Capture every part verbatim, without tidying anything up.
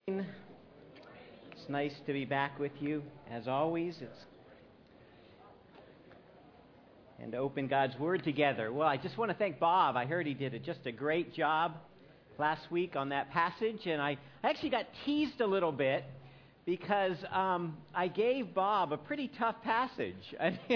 It's nice to be back with you, as always. It's and to open God's Word together. Well, I just want to thank Bob. I heard he did a, just a great job last week on that passage, and I actually got teased a little bit because um, I gave Bob a pretty tough passage.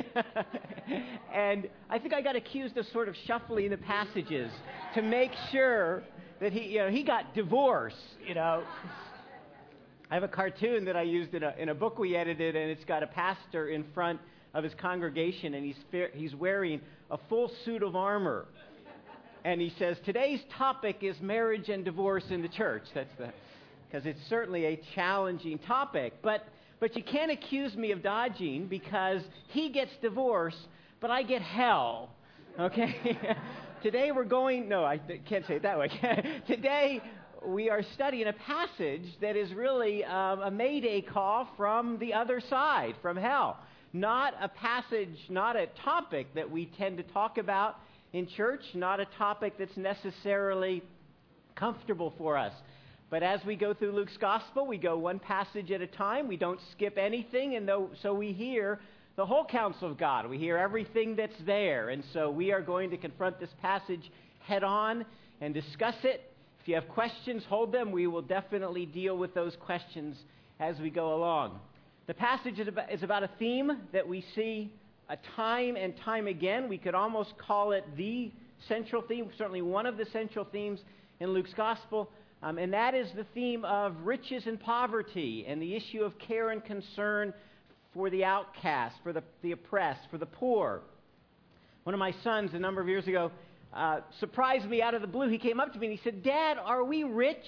And I think I got accused of sort of shuffling the passages to make sure that he, you know, he got divorce, you know. I have a cartoon that I used in a, in a book we edited, and it's got a pastor in front of his congregation, and he's he's wearing a full suit of armor. And he says, today's topic is marriage and divorce in the church. That's the, because it's certainly a challenging topic. But but you can't accuse me of dodging, because he gets divorce, but I get hell. Okay? Today we're going, no, I can't say it that way. Today we are studying a passage that is really um, a mayday call from the other side, from hell. Not a passage, not a topic that we tend to talk about in church, not a topic that's necessarily comfortable for us. But as we go through Luke's gospel, we go one passage at a time. We don't skip anything, and though, so we hear the whole counsel of God. We hear everything that's there. And so we are going to confront this passage head on and discuss it. If you have questions, hold them. We will definitely deal with those questions as we go along. The passage is about a theme that we see a time and time again. We could almost call it the central theme, certainly one of the central themes in Luke's gospel, um, and that is the theme of riches and poverty and the issue of care and concern for the outcast, for the, the oppressed, for the poor. One of my sons a number of years ago Uh, surprised me out of the blue. He came up to me and he said, "Dad, are we rich?"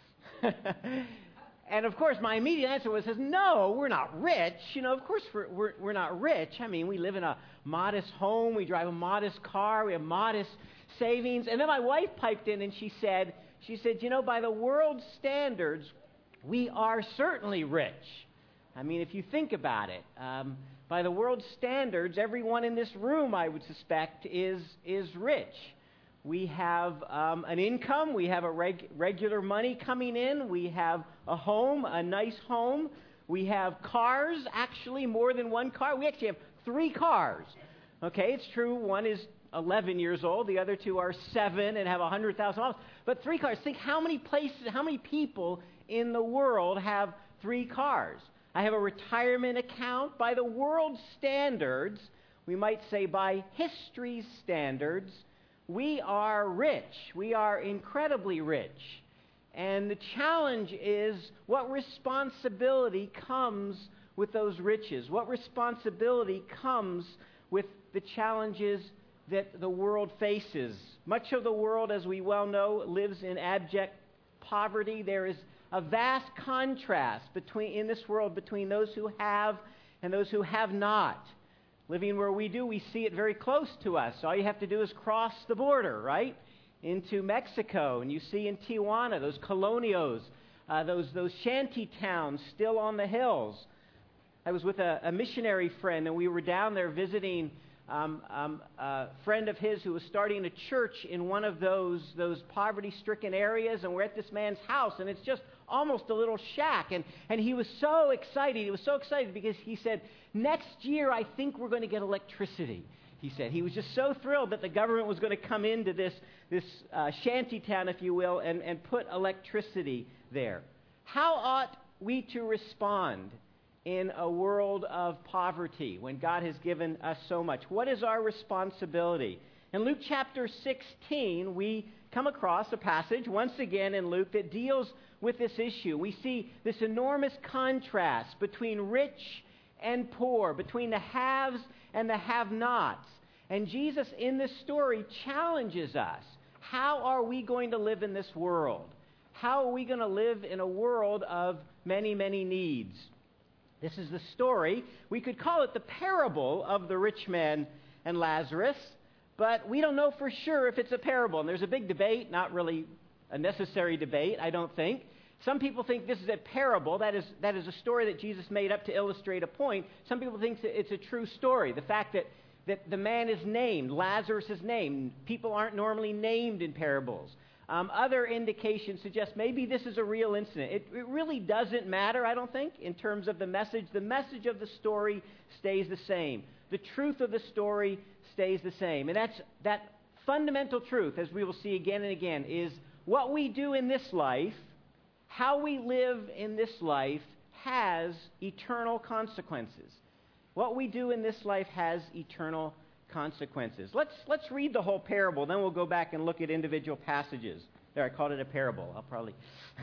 And of course, my immediate answer was, "No, we're not rich. You know, of course we're, we're we're not rich. I mean, we live in a modest home. We drive a modest car. We have modest savings." And then my wife piped in and she said, "She said, you know, by the world's standards, we are certainly rich." I mean, if you think about it, um, by the world's standards, everyone in this room, I would suspect, is is rich. We have um, an income. We have a reg- regular money coming in. We have a home, a nice home. We have cars, actually more than one car. We actually have three cars. Okay, it's true. One is eleven years old. The other two are seven and have one hundred thousand miles. But three cars. Think how many places, how many people in the world have three cars. I have a retirement account. By the world's standards, we might say by history's standards, we are rich. We are incredibly rich. And the challenge is, what responsibility comes with those riches? What responsibility comes with the challenges that the world faces? Much of the world, as we well know, lives in abject poverty. There is a vast contrast between in this world between those who have and those who have not. Living where we do, we see it very close to us. All you have to do is cross the border, right, into Mexico, and you see in Tijuana those colonios, uh, those those shanty towns still on the hills. I was with a, a missionary friend, and we were down there visiting um, um, a friend of his who was starting a church in one of those those poverty-stricken areas, and we're at this man's house, and it's just almost a little shack, and, and he was so excited. He was so excited because he said, next year I think we're going to get electricity. He said he was just so thrilled that the government was going to come into this, this uh, shanty town, if you will, and, and put electricity there. How ought we to respond in a world of poverty when God has given us so much? What is our responsibility? In Luke chapter sixteen, we come across a passage, once again in Luke, that deals with this issue. We see this enormous contrast between rich and poor, between the haves and the have-nots. And Jesus, in this story, challenges us. How are we going to live in this world? How are we going to live in a world of many, many needs? This is the story. We could call it the parable of the rich man and Lazarus, but we don't know for sure if it's a parable. And there's a big debate, not really a necessary debate, I don't think. Some people think this is a parable. That is, that is a story that Jesus made up to illustrate a point. Some people think that it's a true story. The fact that, that the man is named, Lazarus is named. People aren't normally named in parables. Um, other indications suggest maybe this is a real incident. It, it really doesn't matter, I don't think, in terms of the message. The message of the story stays the same. The truth of the story stays the same. And that's that fundamental truth, as we will see again and again, is what we do in this life, how we live in this life, has eternal consequences. What we do in this life has eternal consequences. Let's let's read the whole parable, then we'll go back and look at individual passages. There, I called it a parable. I'll probably...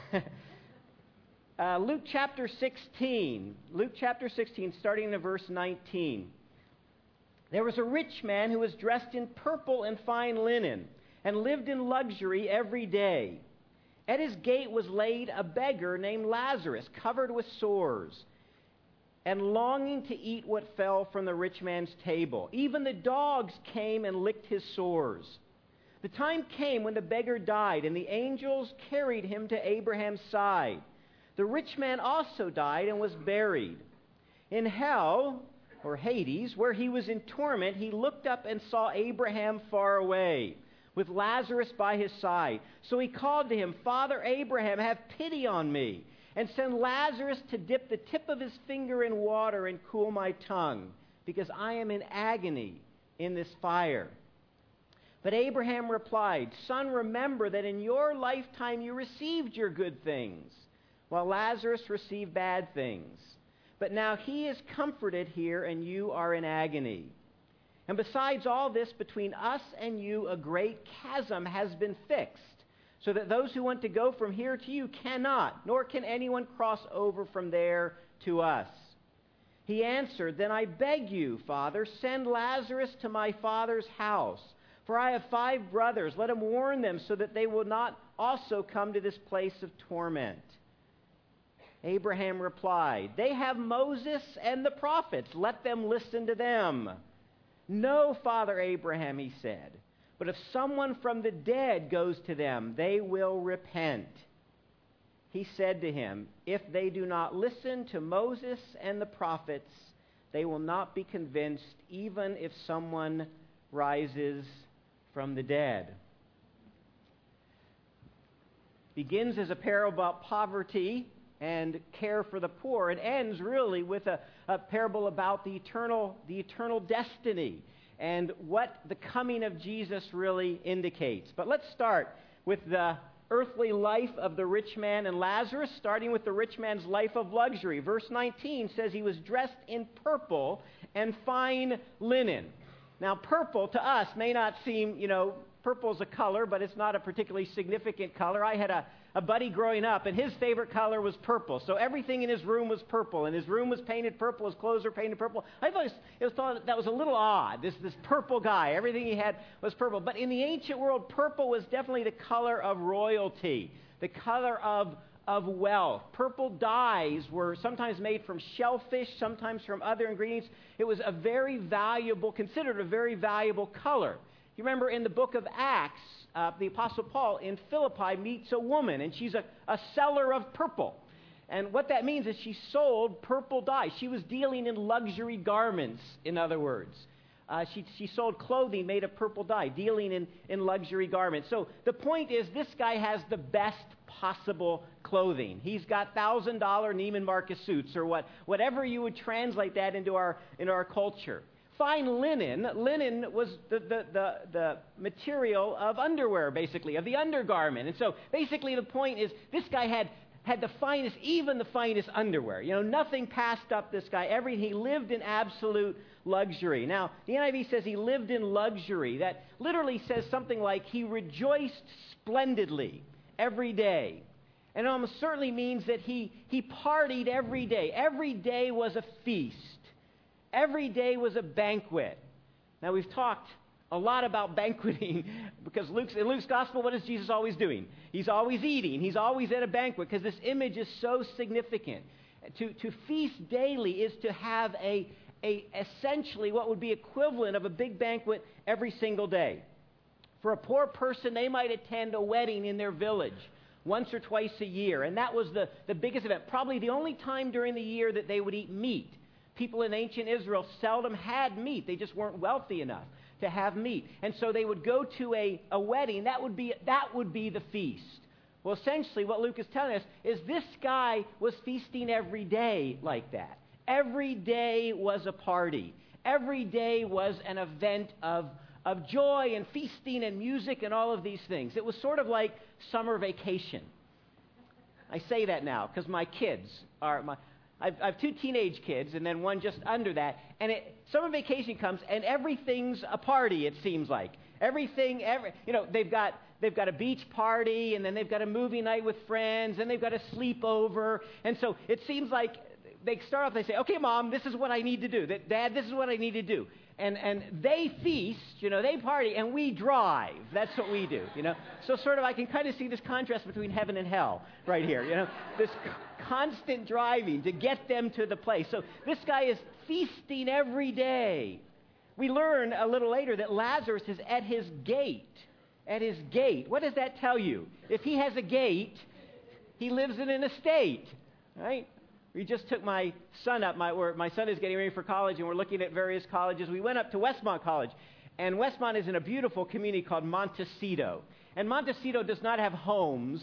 uh, Luke chapter sixteen. Luke chapter sixteen, starting in verse nineteen. There was a rich man who was dressed in purple and fine linen, and lived in luxury every day. At his gate was laid a beggar named Lazarus, covered with sores, and longing to eat what fell from the rich man's table. Even the dogs came and licked his sores. The time came when the beggar died, and the angels carried him to Abraham's side. The rich man also died and was buried. In hell, or Hades, where he was in torment, he looked up and saw Abraham far away, with Lazarus by his side. So he called to him, Father Abraham, have pity on me, and send Lazarus to dip the tip of his finger in water and cool my tongue, because I am in agony in this fire. But Abraham replied, Son, remember that in your lifetime you received your good things, while Lazarus received bad things. But now he is comforted here, and you are in agony. And besides all this, between us and you a great chasm has been fixed, so that those who want to go from here to you cannot, nor can anyone cross over from there to us. He answered, Then I beg you, Father, send Lazarus to my father's house, for I have five brothers. Let him warn them, so that they will not also come to this place of torment. Abraham replied, They have Moses and the prophets. Let them listen to them. No, Father Abraham, he said, but if someone from the dead goes to them, they will repent. He said to him, If they do not listen to Moses and the prophets, they will not be convinced, even if someone rises from the dead. Begins as a parable about poverty and care for the poor. It ends really with a, a parable about the eternal, the eternal destiny and what the coming of Jesus really indicates. But let's start with the earthly life of the rich man and Lazarus, starting with the rich man's life of luxury. Verse nineteen says he was dressed in purple and fine linen. Now, purple to us may not seem, you know, purple's a color, but it's not a particularly significant color. I had a A buddy growing up, and his favorite color was purple. So everything in his room was purple, and his room was painted purple, his clothes were painted purple. I thought it was, it was thought that was a little odd, this, this purple guy. Everything he had was purple. But in the ancient world, purple was definitely the color of royalty, the color of, of wealth. Purple dyes were sometimes made from shellfish, sometimes from other ingredients. It was a very valuable, considered a very valuable color. You remember in the book of Acts, Uh, the Apostle Paul in Philippi meets a woman, and she's a, a seller of purple. And what that means is she sold purple dye. She was dealing in luxury garments, in other words. Uh, she, she sold clothing made of purple dye, dealing in, in luxury garments. So the point is, this guy has the best possible clothing. He's got one thousand dollars Neiman Marcus suits, or what, whatever you would translate that into our, into our culture. Fine linen, linen was the, the, the, the material of underwear, basically, of the undergarment. And so basically the point is this guy had, had the finest, even the finest underwear. You know, nothing passed up this guy. Every, he lived in absolute luxury. Now, the N I V says he lived in luxury. That literally says something like he rejoiced splendidly every day. And it almost certainly means that he, he partied every day. Every day was a feast. Every day was a banquet. Now, we've talked a lot about banqueting because Luke's, in Luke's gospel, what is Jesus always doing? He's always eating. He's always at a banquet because this image is so significant. To, to feast daily is to have a, a essentially what would be equivalent of a big banquet every single day. For a poor person, they might attend a wedding in their village once or twice a year, and that was the, the biggest event, probably the only time during the year that they would eat meat. People in ancient Israel seldom had meat. They just weren't wealthy enough. to have meat. And so they would go to a, a wedding. That would be that would be the feast. Well, essentially what Luke is telling us is this guy was feasting every day like that. Every day was a party. Every day was an event of, of joy and feasting and music and all of these things. It was sort of like summer vacation. I say that now because my kids are... my. I've, I have two teenage kids and then one just under that. And it, summer vacation comes and everything's a party, it seems like. Everything, every, you know, they've got they've got a beach party and then they've got a movie night with friends and they've got a sleepover. And so it seems like they start off, they say, okay, Mom, this is what I need to do. Dad, this is what I need to do. And and they feast, you know, they party, and we drive. That's what we do, you know. So sort of I can kind of see this contrast between heaven and hell right here, you know. This c- constant driving to get them to the place. So this guy is feasting every day. We learn a little later that Lazarus is at his gate. At his gate. What does that tell you? If he has a gate, he lives in an estate, right? We just took my son up. My, my son is getting ready for college, and we're looking at various colleges. We went up to Westmont College, and Westmont is in a beautiful community called Montecito. And Montecito does not have homes.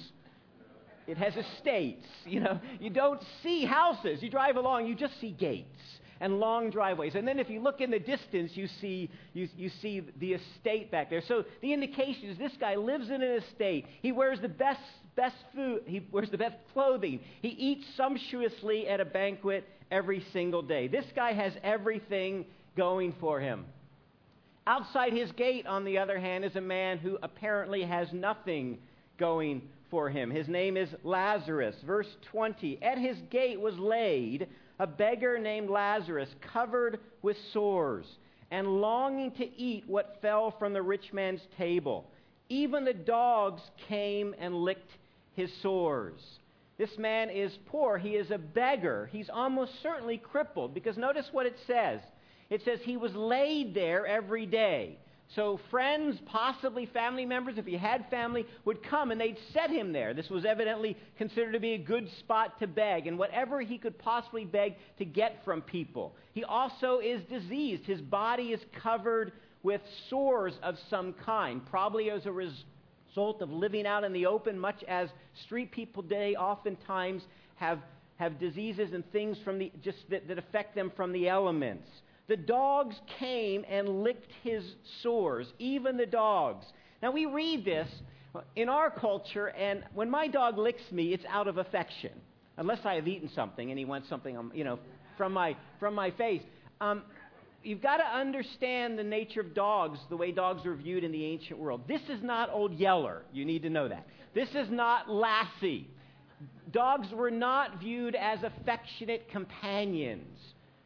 It has estates. You know, you don't see houses. You drive along, you just see gates and long driveways. And then if you look in the distance, you see you, you see the estate back there. So the indication is this guy lives in an estate. He wears the best best food. He wears the best clothing. He eats sumptuously at a banquet every single day. This guy has everything going for him. Outside his gate, on the other hand, is a man who apparently has nothing going for him. His name is Lazarus. Verse twenty. At his gate was laid a beggar named Lazarus, covered with sores, and longing to eat what fell from the rich man's table. Even the dogs came and licked his sores. This man is poor. He is a beggar. He's almost certainly crippled, because notice what it says. It says he was laid there every day. So friends, possibly family members, if he had family, would come and they'd set him there. This was evidently considered to be a good spot to beg, and whatever he could possibly beg to get from people. He also is diseased. His body is covered with sores of some kind, probably as a result of living out in the open, much as street people today oftentimes have, have diseases and things from the just that, that affect them from the elements. The dogs came and licked his sores, even the dogs. Now, we read this in our culture, and when my dog licks me, it's out of affection, unless I have eaten something and he wants something, you know, from my from my face. Um, you've got to understand the nature of dogs, the way dogs were viewed in the ancient world. This is not Old Yeller. You need to know that. This is not Lassie. Dogs were not viewed as affectionate companions.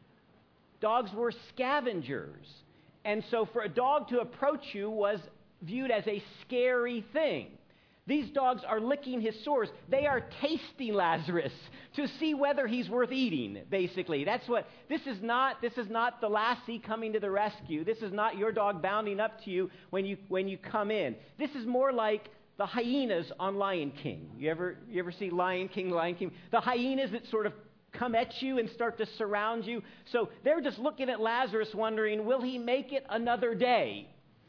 Dogs were scavengers. And so for a dog to approach you was viewed as a scary thing. These dogs are licking his sores. They are tasting Lazarus to see whether he's worth eating, basically. That's what, this is not, this is not the Lassie coming to the rescue. This is not your dog bounding up to you when you, when you come in. This is more like the hyenas on Lion King. You ever, you ever see Lion King, Lion King? The hyenas that sort of come at you and start to surround you. So they're just looking at Lazarus wondering, will he make it another day?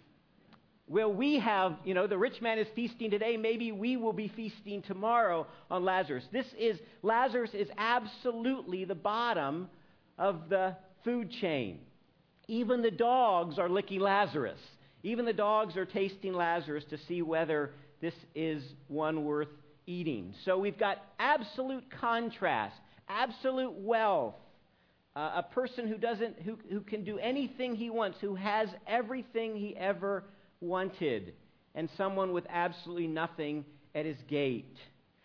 Will we have, you know, the rich man is feasting today, maybe we will be feasting tomorrow on Lazarus. This is, Lazarus is absolutely the bottom of the food chain. Even the dogs are licking Lazarus. Even the dogs are tasting Lazarus to see whether this is one worth eating. So we've got absolute contrast. Absolute wealth, uh, a person who doesn't, who, who can do anything he wants, who has everything he ever wanted, and someone with absolutely nothing at his gate.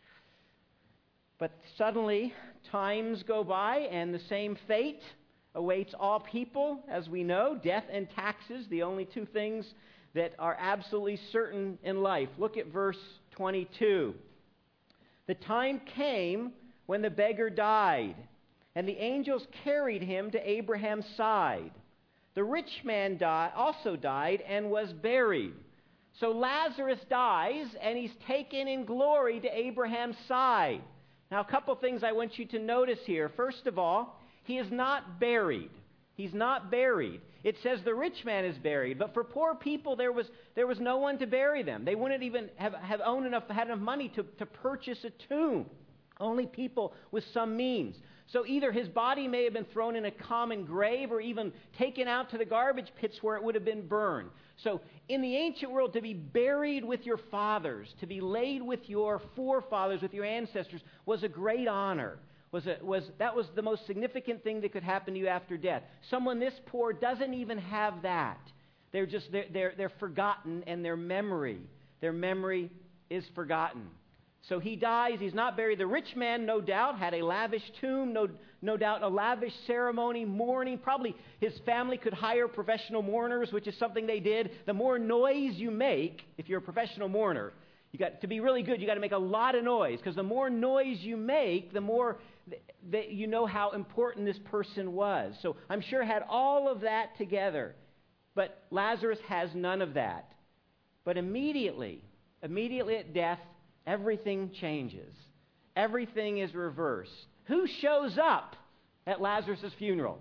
But suddenly, times go by, and the same fate awaits all people, as we know, death and taxes, the only two things that are absolutely certain in life. Look at verse twenty-two. The time came when the beggar died, and the angels carried him to Abraham's side. The rich man died, also died and was buried. So Lazarus dies, and he's taken in glory to Abraham's side. Now, a couple things I want you to notice here. First of all, he is not buried. He's not buried. It says the rich man is buried, but for poor people, there was there was no one to bury them. They wouldn't even have, have owned enough, had enough money to, to purchase a tomb. Only people with some means. So either his body may have been thrown in a common grave or even taken out to the garbage pits where it would have been burned. So in the ancient world, to be buried with your fathers, to be laid with your forefathers, with your ancestors, was a great honor. Was a, was that was the most significant thing that could happen to you after death. Someone this poor doesn't even have that. They're just they're they're, they're forgotten, and their memory, their memory is forgotten. So he dies. He's not buried. The rich man, no doubt, had a lavish tomb, no, no doubt a lavish ceremony, mourning. Probably his family could hire professional mourners, which is something they did. The more noise you make, if you're a professional mourner, you got to be really good. You got to make a lot of noise, because the more noise you make, the more th- that you know how important this person was. So I'm sure had all of that together, but Lazarus has none of that. But immediately, immediately at death, everything changes. Everything is reversed. Who shows up at Lazarus' funeral?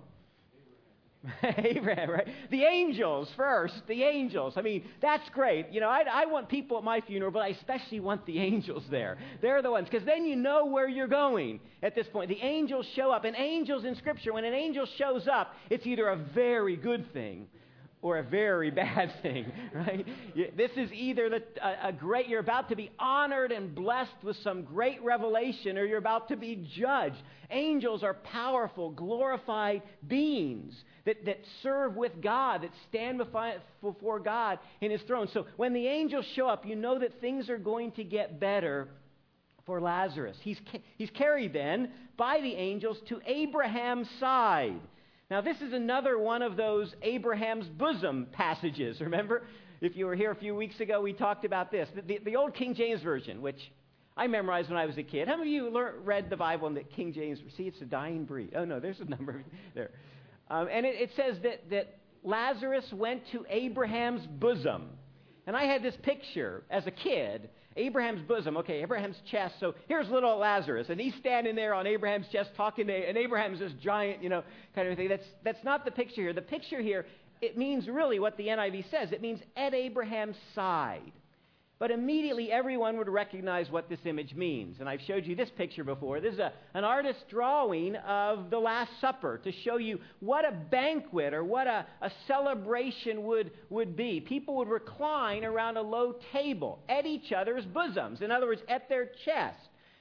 Abraham. Abraham, right? The angels first. The angels. I mean, that's great. You know, I, I want people at my funeral, but I especially want the angels there. They're the ones, because then you know where you're going at this point. The angels show up. And angels in Scripture, when an angel shows up, it's either a very good thing or a very bad thing, right? This is either the, a, a great, you're about to be honored and blessed with some great revelation, or you're about to be judged. Angels are powerful, glorified beings that, that serve with God, that stand before God in His throne. So when the angels show up, you know that things are going to get better for Lazarus. He's, he's carried then by the angels to Abraham's side. Now, this is another one of those Abraham's bosom passages. Remember, if you were here a few weeks ago, we talked about this. The, the, the old King James Version, which I memorized when I was a kid. How many of you lear- read the Bible in the King James? See, it's a dying breed. Oh, no, there's a number there. Um, and it, it says that, that Lazarus went to Abraham's bosom. And I had this picture as a kid, Abraham's bosom. Okay, Abraham's chest. So here's little Lazarus, and he's standing there on Abraham's chest talking to, and Abraham's this giant, you know, kind of thing. That's that's not the picture here. The picture here, it means really what the N I V says. It means at Abraham's side. But immediately everyone would recognize what this image means. And I've showed you this picture before. This is a, an artist's drawing of the Last Supper to show you what a banquet or what a, a celebration would, would be. People would recline around a low table at each other's bosoms. In other words, at their chest.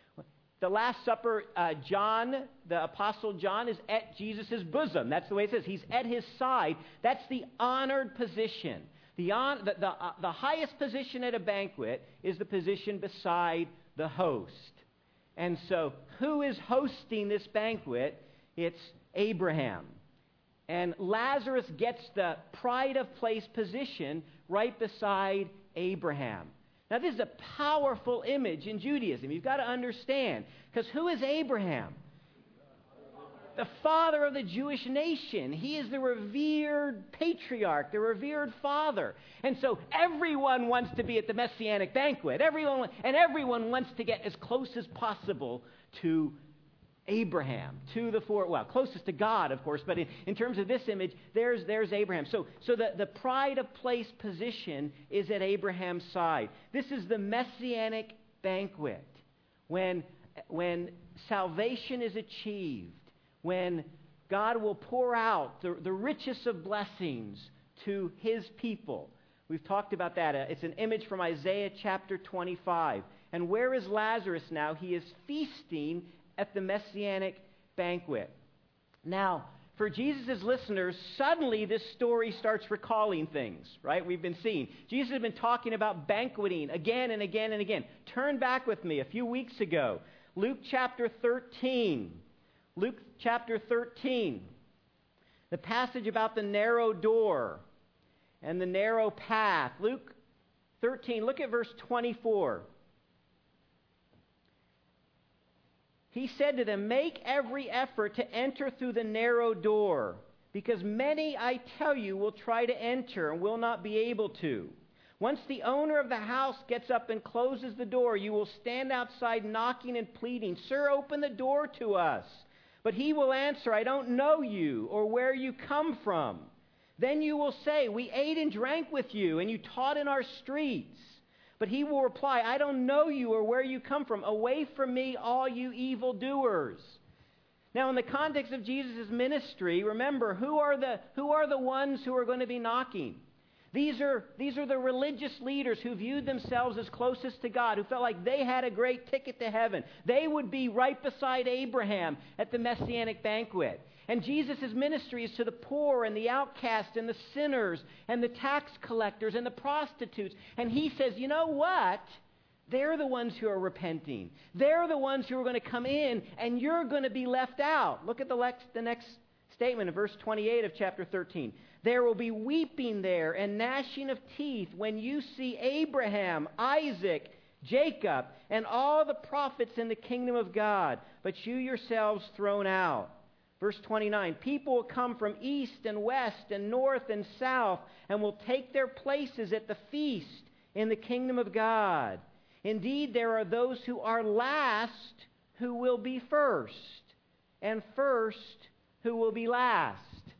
The Last Supper, uh, John, the Apostle John, is at Jesus' bosom. That's the way it says. He's at his side. That's the honored position. The, on, the, the, uh, the highest position at a banquet is the position beside the host. And so, who is hosting this banquet? It's Abraham. And Lazarus gets the pride of place position right beside Abraham. Now, this is a powerful image in Judaism. You've got to understand. Because who is Abraham? The father of the Jewish nation. He is the revered patriarch, the revered father. And so everyone wants to be at the Messianic banquet. Everyone, and everyone wants to get as close as possible to Abraham, to the four, well, closest to God, of course, but in, in terms of this image, there's, there's Abraham. So, so the, the pride of place position is at Abraham's side. This is the Messianic banquet, when, when salvation is achieved, when God will pour out the, the richest of blessings to His people. We've talked about that. It's an image from Isaiah chapter twenty-five. And where is Lazarus now? He is feasting at the Messianic banquet. Now, for Jesus' listeners, suddenly this story starts recalling things, right? We've been seeing. Jesus has been talking about banqueting again and again and again. Turn back with me a few weeks ago. Luke chapter thirteen. Luke chapter thirteen, the passage about the narrow door and the narrow path. Luke thirteen, look at verse twenty-four. He said to them, "Make every effort to enter through the narrow door, because many, I tell you, will try to enter and will not be able to. Once the owner of the house gets up and closes the door, you will stand outside knocking and pleading, 'Sir, open the door to us.' But he will answer, I don't know you or where you come from. Then you will say, we ate and drank with you, and you taught in our streets. But he will reply, I don't know you or where you come from. Away from me, all you evildoers. Now, in the context of Jesus' ministry, remember, who are the, who are the ones who are going to be knocking? These are, these are the religious leaders who viewed themselves as closest to God, who felt like they had a great ticket to heaven. They would be right beside Abraham at the Messianic banquet. And Jesus' ministry is to the poor and the outcast and the sinners and the tax collectors and the prostitutes. And he says, you know what? They're the ones who are repenting. They're the ones who are going to come in, and you're going to be left out. Look at the, lex- the next statement in verse twenty-eight of chapter thirteen. There will be weeping there and gnashing of teeth when you see Abraham, Isaac, Jacob, and all the prophets in the kingdom of God, but you yourselves thrown out. Verse twenty-nine, people will come from east and west and north and south and will take their places at the feast in the kingdom of God. Indeed, there are those who are last who will be first, and first who will be last.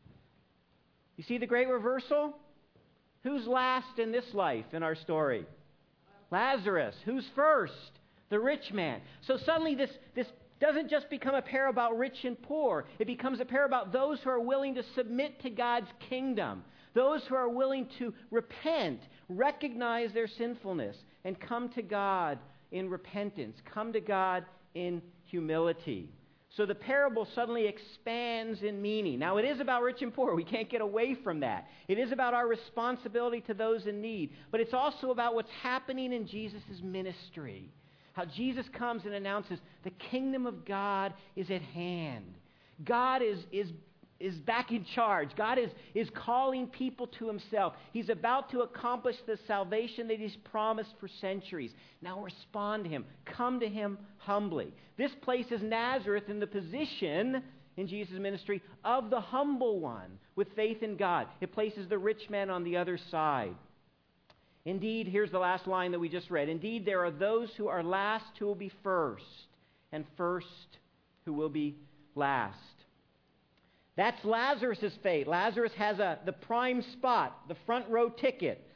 You see the great reversal? Who's last in this life in our story? Lazarus. Who's first? The rich man. So suddenly this, this doesn't just become a pair about rich and poor. It becomes a pair about those who are willing to submit to God's kingdom. Those who are willing to repent, recognize their sinfulness, and come to God in repentance. Come to God in humility. So the parable suddenly expands in meaning. Now, it is about rich and poor. We can't get away from that. It is about our responsibility to those in need. But it's also about what's happening in Jesus' ministry. How Jesus comes and announces the kingdom of God is at hand. God is, is, is back in charge. God is, is calling people to himself. He's about to accomplish the salvation that he's promised for centuries. Now respond to him. Come to him humbly. This places Nazareth in the position in Jesus' ministry of the humble one with faith in God. It places the rich man on the other side. Indeed, here's the last line that we just read. Indeed, there are those who are last who will be first, and first who will be last. That's Lazarus' fate. Lazarus has a, the prime spot, the front row ticket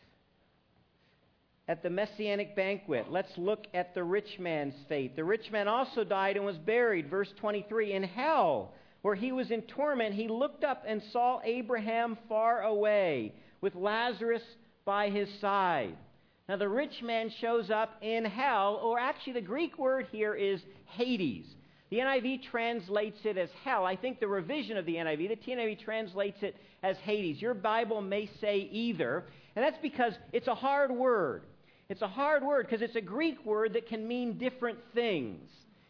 at the Messianic banquet. Let's look at the rich man's fate. The rich man also died and was buried, verse twenty-three, in hell, where he was in torment. He looked up and saw Abraham far away, with Lazarus by his side. Now the rich man shows up in hell, or actually the Greek word here is Hades. The N I V translates it as hell. I think the revision of the N I V, the T N I V translates it as Hades. Your Bible may say either, and that's because it's a hard word. It's a hard word because it's a Greek word that can mean different things.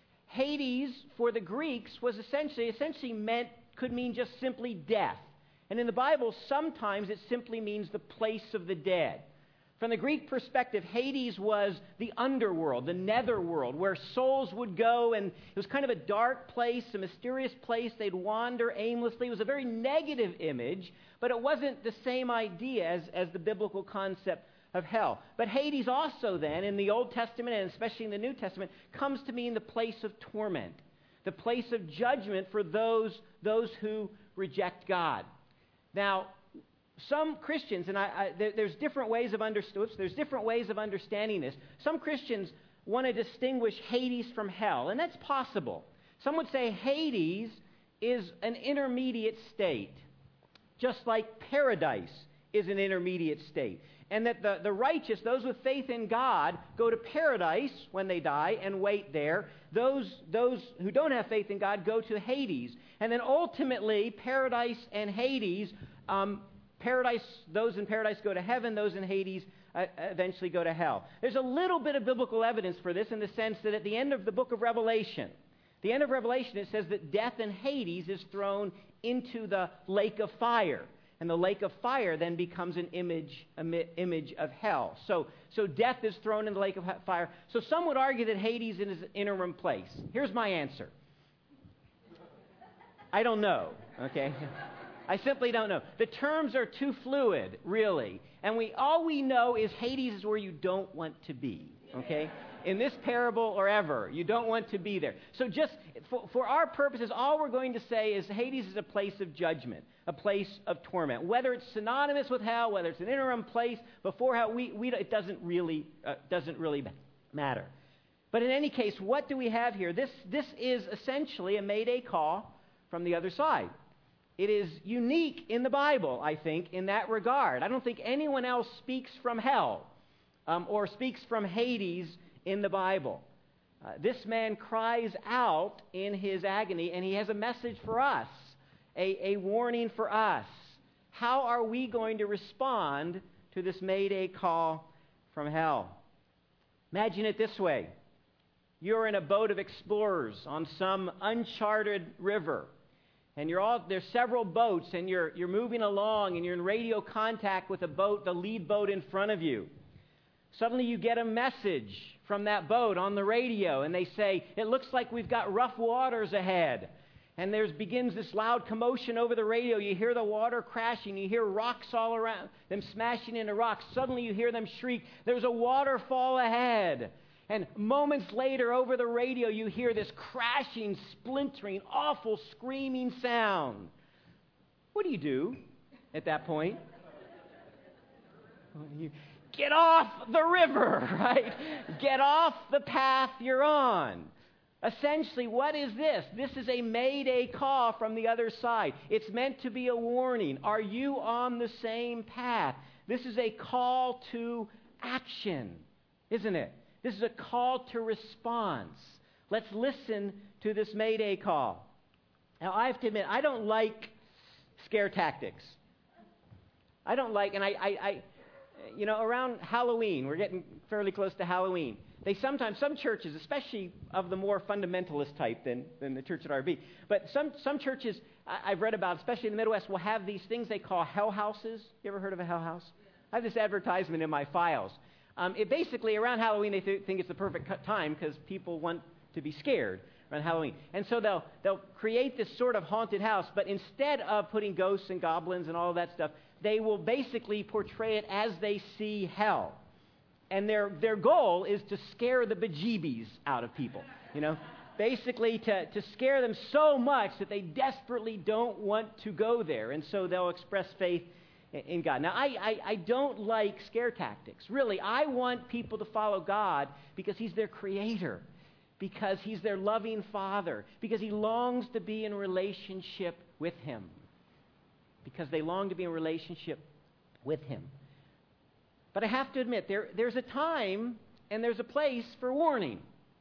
Hades for the Greeks was essentially essentially meant could mean just simply death. And in the Bible, sometimes it simply means the place of the dead. From the Greek perspective, Hades was the underworld, the netherworld, where souls would go, and it was kind of a dark place, a mysterious place. They'd wander aimlessly. It was a very negative image, but it wasn't the same idea as, as the biblical concept of hell. But Hades also then, in the Old Testament and especially in the New Testament, comes to mean the place of torment, the place of judgment for those, those who reject God. Now, some Christians, and I, I, there, there's different ways of underst- there's different ways of understanding this. Some Christians want to distinguish Hades from hell, and that's possible. Some would say Hades is an intermediate state, just like paradise is an intermediate state. And that the, the righteous, those with faith in God, go to paradise when they die and wait there. Those, those who don't have faith in God go to Hades. And then ultimately, paradise and Hades, um, paradise, those in paradise go to heaven, those in Hades uh, eventually go to hell. There's a little bit of biblical evidence for this in the sense that at the end of the book of Revelation, the end of Revelation, it says that death in Hades is thrown into the lake of fire. And the lake of fire then becomes an image, an image of hell. So, so death is thrown in the lake of fire. So some would argue that Hades is an interim place. Here's my answer. I don't know, okay? I simply don't know. The terms are too fluid, really. And we all we know is Hades is where you don't want to be, okay? in this parable or ever. You don't want to be there. So just for, for our purposes, all we're going to say is Hades is a place of judgment, a place of torment. Whether it's synonymous with hell, whether it's an interim place before hell, we, we, it doesn't really, uh, doesn't really matter. But in any case, what do we have here? This, this is essentially a mayday call from the other side. It is unique in the Bible, I think, in that regard. I don't think anyone else speaks from hell um, or speaks from Hades in the Bible. Uh, this man cries out in his agony, and he has a message for us, a, a warning for us. How are we going to respond to this mayday call from hell? Imagine it this way. You're in a boat of explorers on some uncharted river. And you're all, there's several boats, and you're, you're moving along, and you're in radio contact with a boat, the lead boat in front of you. Suddenly you get a message from that boat on the radio, and they say, it looks like we've got rough waters ahead. And there begins this loud commotion over the radio. You hear the water crashing. You hear rocks all around, them smashing into rocks. Suddenly you hear them shriek, there's a waterfall ahead. And moments later, over the radio, you hear this crashing, splintering, awful screaming sound. What do you do at that point? You get off the river, right? Get off the path you're on. Essentially, what is this? This is a mayday call from the other side. It's meant to be a warning. Are you on the same path? This is a call to action, isn't it? This is a call to response. Let's listen to this mayday call. Now, I have to admit, I don't like scare tactics. I don't like, and I, I, I, you know, around Halloween, we're getting fairly close to Halloween. They sometimes, some churches, especially of the more fundamentalist type than, than the church at R B, but some, some churches I, I've read about, especially in the Midwest, will have these things they call hell houses. You ever heard of a hell house? I have this advertisement in my files. Um, it basically, around Halloween, they th- think it's the perfect time because people want to be scared around Halloween. And so they'll they'll create this sort of haunted house, but instead of putting ghosts and goblins and all of that stuff, they will basically portray it as they see hell. And their their goal is to scare the bejeebies out of people, you know, basically to, to scare them so much that they desperately don't want to go there. And so they'll express faith in God. Now, I, I, I don't like scare tactics. Really, I want people to follow God because He's their creator, because He's their loving Father, because He longs to be in relationship with Him, because they long to be in relationship with Him. But I have to admit, there, there's a time and there's a place for warning.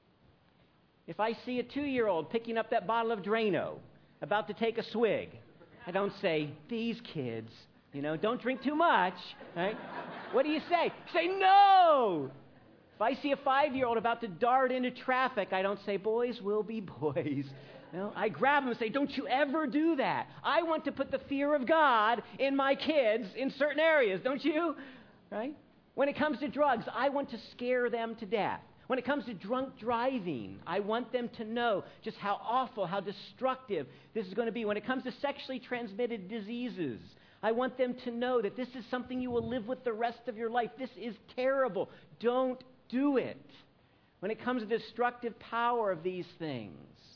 If I see a two-year-old picking up that bottle of Drano, about to take a swig, I don't say, these kids... You know, don't drink too much, right? What do you say? Say no! If I see a five-year-old about to dart into traffic, I don't say, boys will be boys. No, I grab them and say, don't you ever do that. I want to put the fear of God in my kids in certain areas, don't you? Right? When it comes to drugs, I want to scare them to death. When it comes to drunk driving, I want them to know just how awful, how destructive this is going to be. When it comes to sexually transmitted diseases, I want them to know that this is something you will live with the rest of your life. This is terrible. Don't do it. When it comes to the destructive power of these things.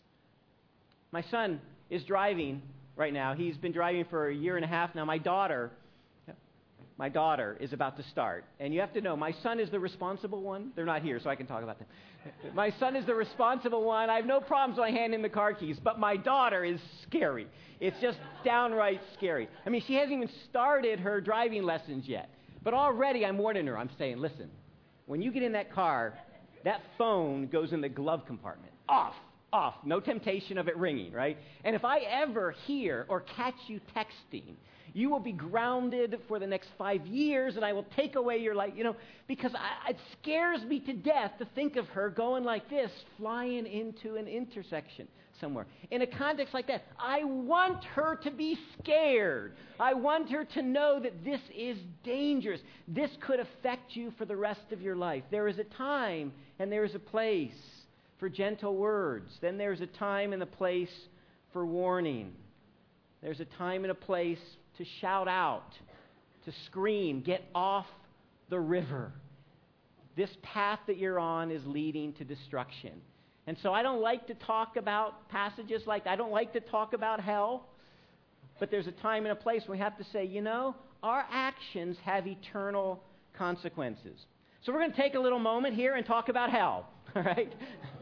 My son is driving right now. He's been driving for a year and a half now. My daughter, my daughter is about to start. And you have to know, my son is the responsible one. They're not here, so I can talk about them. My son is the responsible one. I have no problems when I hand him the car keys, but my daughter is scary. It's just downright scary. I mean, she hasn't even started her driving lessons yet. But already I'm warning her. I'm saying, listen, when you get in that car, that phone goes in the glove compartment. Off, off. No temptation of it ringing, right? And if I ever hear or catch you texting, you will be grounded for the next five years, and I will take away your life, you know, because I, it scares me to death to think of her going like this, flying into an intersection somewhere. In a context like that, I want her to be scared. I want her to know that this is dangerous. This could affect you for the rest of your life. There is a time and there is a place for gentle words. Then there's a time and a place for warning. There's a time and a place to shout out, to scream, get off the river. this path that you're on is leading to destruction. And so I don't like to talk about passages like that. I don't like to talk about hell. But there's a time and a place where we have to say, you know, our actions have eternal consequences. So we're going to take a little moment here and talk about hell, all right?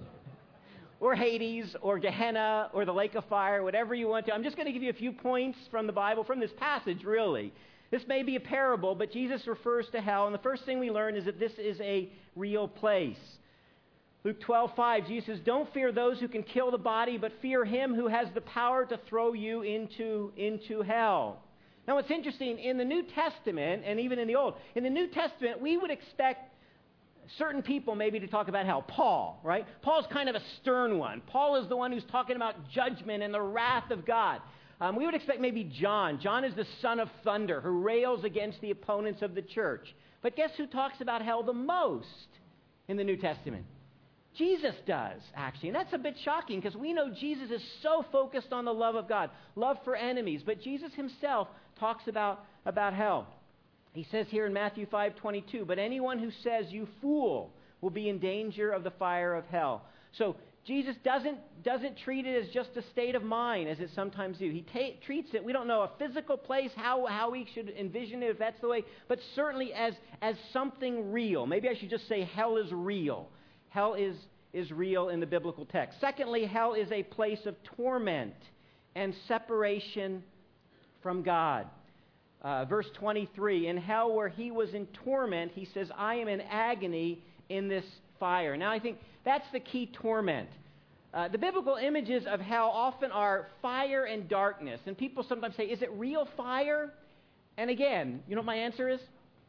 Or Hades, or Gehenna, or the lake of fire, whatever you want to. I'm just going to give you a few points from the Bible, from this passage, really. This may be a parable, but Jesus refers to hell, and the first thing we learn is that this is a real place. Luke twelve five, Jesus says, don't fear those who can kill the body, but fear him who has the power to throw you into, into hell. Now, what's interesting, in the New Testament, and even in the Old, in the New Testament, we would expect certain people maybe to talk about hell. Paul, right? Paul's kind of a stern one. Paul is the one who's talking about judgment and the wrath of God. Um, we would expect maybe John. John is the son of thunder who rails against the opponents of the church. But guess who talks about hell the most in the New Testament? Jesus does, actually. And that's a bit shocking because we know Jesus is so focused on the love of God, love for enemies. But Jesus himself talks about, about hell. He says here in Matthew five twenty-two, but anyone who says, you fool, will be in danger of the fire of hell. So Jesus doesn't, doesn't treat it as just a state of mind, as it sometimes do. He ta- treats it, we don't know, a physical place, how, how we should envision it, if that's the way, but certainly as, as something real. Maybe I should just say hell is real. Hell is, is real in the biblical text. Secondly, hell is a place of torment and separation from God. Uh, verse twenty-three, in hell where he was in torment, he says, I am in agony in this fire. Now, I think that's the key torment. Uh, the biblical images of hell often are fire and darkness. And people sometimes say, is it real fire? And again, you know what my answer is?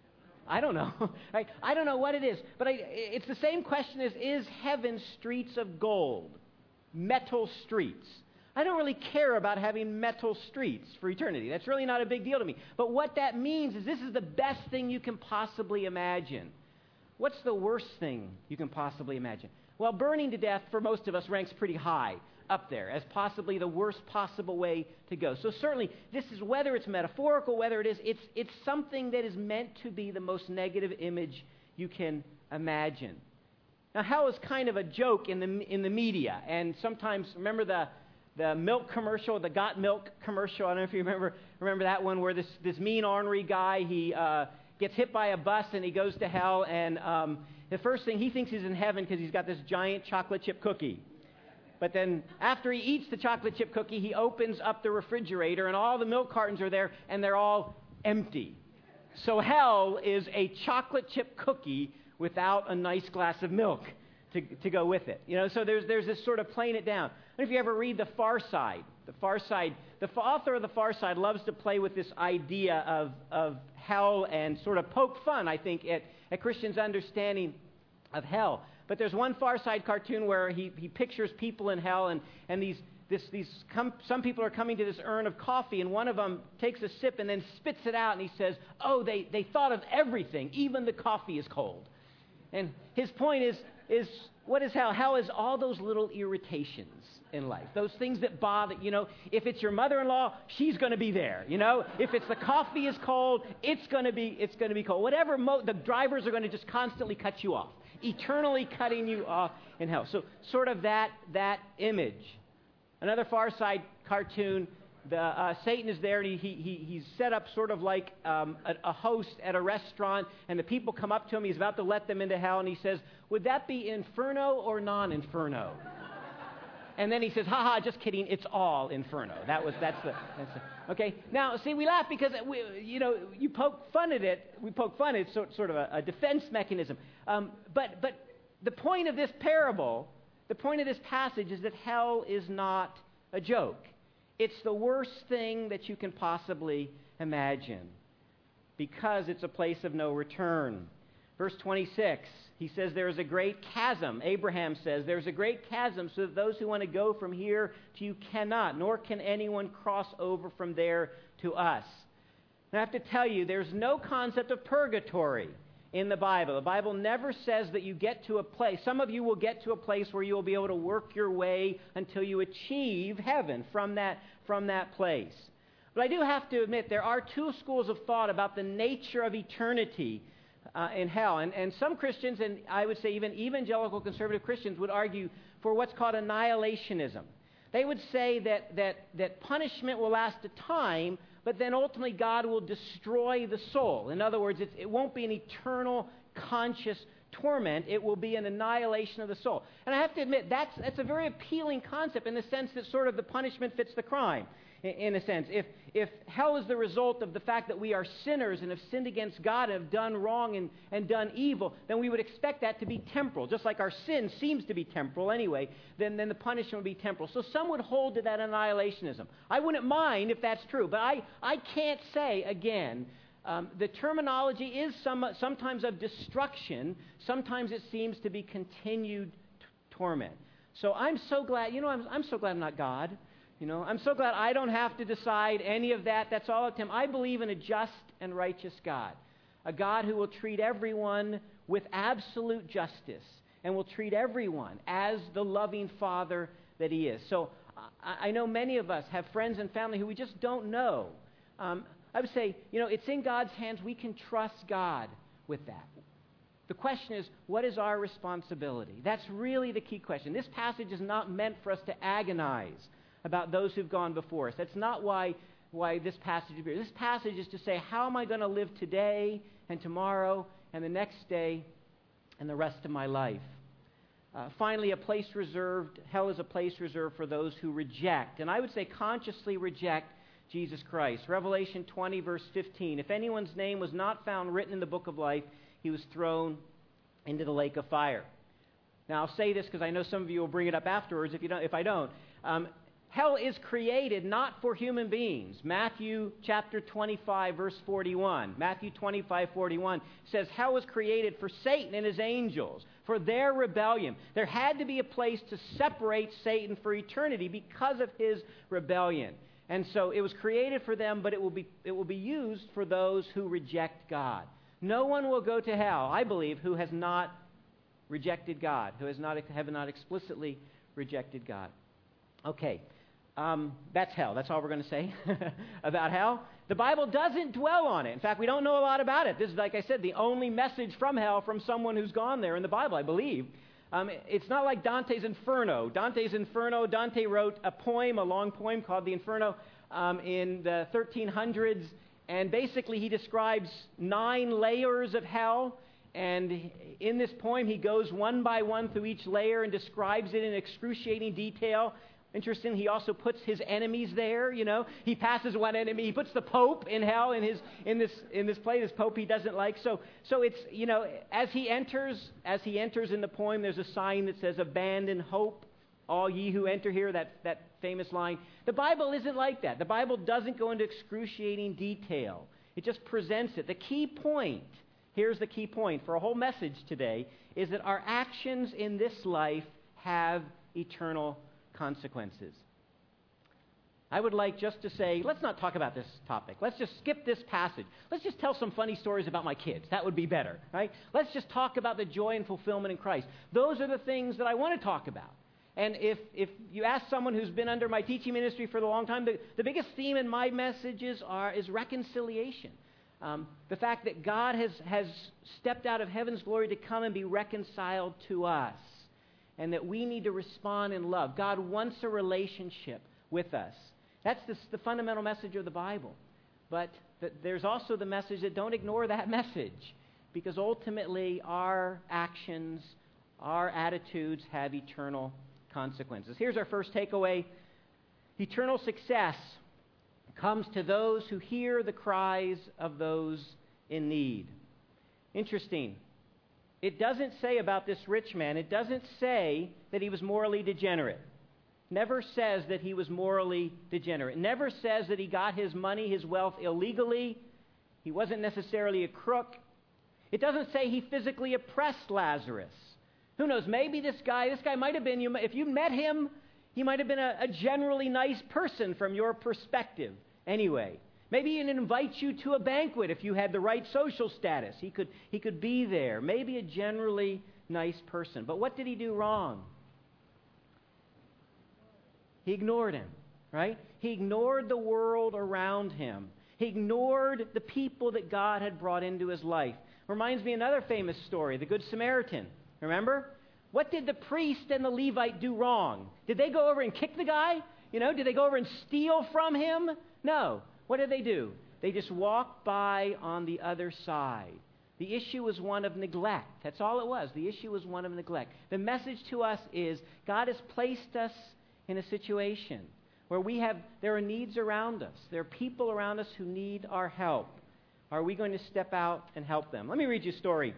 I don't know. Right? I don't know what it is. But I, it's the same question as, is heaven streets of gold? Metal streets. I don't really care about having metal streets for eternity. That's really not a big deal to me. But what that means is this is the best thing you can possibly imagine. What's the worst thing you can possibly imagine? Well, burning to death for most of us ranks pretty high up there as possibly the worst possible way to go. So certainly, this is, whether it's metaphorical, whether it is, it's, it's something that is meant to be the most negative image you can imagine. Now, hell is kind of a joke in the in the media, and sometimes, remember the the milk commercial, the Got Milk commercial? I don't know if you remember remember that one where this this mean, ornery guy, he uh, gets hit by a bus and he goes to hell, and um, the first thing, he thinks he's in heaven because he's got this giant chocolate chip cookie. But then after he eats the chocolate chip cookie, he opens up the refrigerator and all the milk cartons are there and they're all empty. So hell is a chocolate chip cookie without a nice glass of milk to, to go with it. You know, so there's there's this sort of playing it down. I don't know if you ever read The Far Side. The Far Side, the author of The Far Side loves to play with this idea of, of hell and sort of poke fun, I think, at, at Christians' understanding of hell. But there's one Far Side cartoon where he, he pictures people in hell, and, and these this these come, some people are coming to this urn of coffee, and one of them takes a sip and then spits it out, and he says, oh, they, they thought of everything, even the coffee is cold. And his point is, is what is hell? Hell is all those little irritations in life, those things that bother, you know, if it's your mother-in-law, she's going to be there, you know, if it's the coffee is cold, it's going to be, it's going to be cold. Whatever, mo- the drivers are going to just constantly cut you off, eternally cutting you off in hell. So sort of that, that image. Another Far Side cartoon, the, uh, Satan is there, and he, he, he's set up sort of like um, a, a host at a restaurant, and the people come up to him, he's about to let them into hell, and he says, would that be inferno or non-inferno? And then he says, haha, just kidding, it's all inferno. That was, that's the, that's the, okay. Now, see, we laugh because, we, you know, you poke fun at it, we poke fun at it, so, sort of a, a defense mechanism. Um, but, but the point of this parable, the point of this passage is that hell is not a joke. It's the worst thing that you can possibly imagine because it's a place of no return. Verse twenty-six, he says there is a great chasm. Abraham says there's a great chasm so that those who want to go from here to you cannot, nor can anyone cross over from there to us. And I have to tell you, there's no concept of purgatory in the Bible. The Bible never says that you get to a place. Some of you will get to a place where you will be able to work your way until you achieve heaven from that, from that place. But I do have to admit there are two schools of thought about the nature of eternity uh, in hell. And, and some Christians, and I would say even evangelical conservative Christians, would argue for what's called annihilationism. They would say that, that, that punishment will last a time, but then ultimately God will destroy the soul. In other words, it's, it won't be an eternal conscious torment. It will be an annihilation of the soul. And I have to admit, that's, that's a very appealing concept in the sense that sort of the punishment fits the crime, in, in a sense. If, if hell is the result of the fact that we are sinners and have sinned against God and have done wrong and, and done evil, then we would expect that to be temporal. Just like our sin seems to be temporal anyway, then, then the punishment would be temporal. So some would hold to that annihilationism. I wouldn't mind if that's true, but I, I can't say, again, Um, the terminology is some, sometimes of destruction. Sometimes it seems to be continued t- torment. So I'm so glad, you know, I'm, I'm so glad I'm not God. You know, I'm so glad I don't have to decide any of that. That's all up to Him. I believe in a just and righteous God, a God who will treat everyone with absolute justice and will treat everyone as the loving Father that He is. So I, I know many of us have friends and family who we just don't know. Um, I would say, you know, it's in God's hands. We can trust God with that. The question is, what is our responsibility? That's really the key question. This passage is not meant for us to agonize about those who've gone before us. That's not why, why this passage appears. This passage is to say, how am I going to live today and tomorrow and the next day and the rest of my life? Uh, finally, a place reserved, hell is a place reserved for those who reject, and I would say consciously reject Jesus Christ. Revelation twenty, verse fifteen. If anyone's name was not found written in the book of life, he was thrown into the lake of fire. Now, I'll say this because I know some of you will bring it up afterwards if, you don't, if I don't. Um, hell is created not for human beings. Matthew chapter twenty-five, verse forty-one. Matthew twenty-five, forty-one says hell was created for Satan and his angels, for their rebellion. There had to be a place to separate Satan for eternity because of his rebellion. And so it was created for them, but it will be it will be used for those who reject God. No one will go to hell, I believe, who has not rejected God, who has not have not explicitly rejected God. Okay, um, that's hell. That's all we're going to say about hell. The Bible doesn't dwell on it. In fact, we don't know a lot about it. This is, like I said, the only message from hell from someone who's gone there in the Bible, I believe. Um, it's not like Dante's Inferno. Dante's Inferno, Dante wrote a poem, a long poem called the Inferno um, in the thirteen hundreds, and basically he describes nine layers of hell, and in this poem he goes one by one through each layer and describes it in excruciating detail. Interesting, he also puts his enemies there, you know. He passes one enemy. He puts the Pope in hell in his in this in this play, this Pope he doesn't like. So so it's, you know, as he enters, as he enters in the poem, there's a sign that says, "Abandon hope, all ye who enter here," that, that famous line. The Bible isn't like that. The Bible doesn't go into excruciating detail. It just presents it. The key point, here's the key point for a whole message today, is that our actions in this life have eternal consequences. I would like just to say, let's not talk about this topic. Let's just skip this passage. Let's just tell some funny stories about my kids. That would be better, right? Let's just talk about the joy and fulfillment in Christ. Those are the things that I want to talk about. And if, if you ask someone who's been under my teaching ministry for a long time, the, the biggest theme in my messages are is reconciliation. Um, the fact that God has, has stepped out of heaven's glory to come and be reconciled to us, and that we need to respond in love. God wants a relationship with us. That's the, the fundamental message of the Bible. But th- there's also the message that don't ignore that message, because ultimately our actions, our attitudes have eternal consequences. Here's our first takeaway. Eternal success comes to those who hear the cries of those in need. Interesting. It doesn't say about this rich man, it doesn't say that he was morally degenerate. Never says that he was morally degenerate. Never says that he got his money, his wealth illegally. He wasn't necessarily a crook. It doesn't say he physically oppressed Lazarus. Who knows, maybe this guy, this guy might have been, you, if you met him, he might have been a, a generally nice person from your perspective anyway. Maybe he didn't invite you to a banquet if you had the right social status. He could, he could be there. Maybe a generally nice person. But what did he do wrong? He ignored him, right? He ignored the world around him. He ignored the people that God had brought into his life. Reminds me of another famous story, the Good Samaritan. Remember? What did the priest and the Levite do wrong? Did they go over and kick the guy? You know, did they go over and steal from him? No. What did they do? They just walked by on the other side. The issue was one of neglect. That's all it was. The issue was one of neglect. The message to us is God has placed us in a situation where we have, there are needs around us. There are people around us who need our help. Are we going to step out and help them? Let me read you a story.